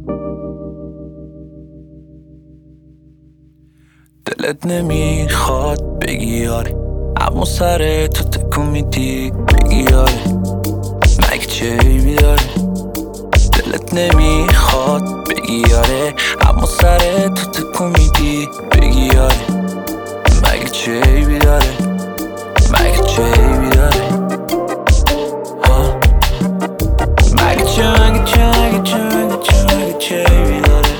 دلت نمیخواد بگی آره، اما سر تو تکون میدی بگی آره، مگه چه عیبی داره؟ دلت نمیخواد بگی آره، اما سر تو تکون میدی بگی آره، مگه چه عیبی داره؟ مگه چه عیبی داره؟ مگه چه عیبی داره؟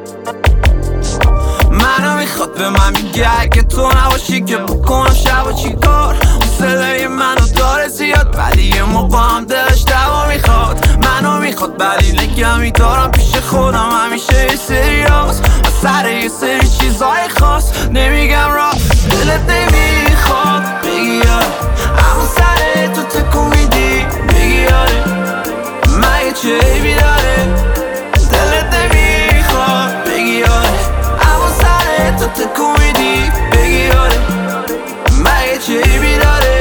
منو میخواد به من میگه اگه تو نباشی که بکنم شب و چی کار. اون صدای منو داره زیاد ولی یه موقع هم دلش دوا میخواد. منو میخواد ولی نگه میدارم پیش خودم همیشه یه سریاس و سر یه سری چیزای خاص نمیگم را. دلت نمیخواد بگی آره، اما سر تو تکون میدی بگی آره، مگه چه عیبی داره؟ دلت نمیخواد بگی آره، اما سر تو تکون میدی بگی آره، مگه چه عیبی داره؟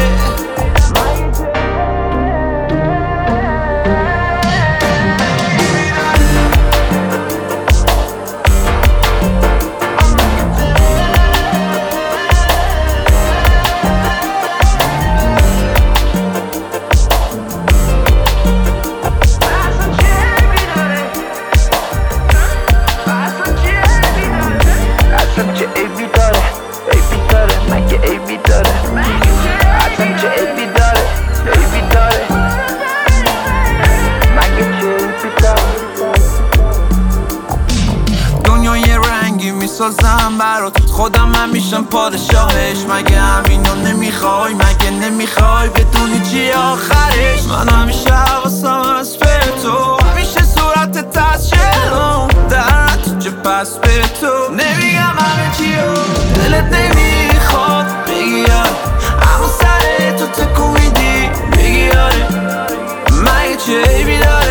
میسازم برات خودم من میشم پادشاهش. مگه همینو نمیخوای؟ مگه نمیخوای بدونی چی آخرش؟ من همیشه حواسم از به تو، همیشه صورتت از جلوم در تو چه پس به تو نمیگم همه چیو. دلت نمیخواد بگی آره، اما سر تو تکون میدی بگی آره، مگه چه عیبی داره؟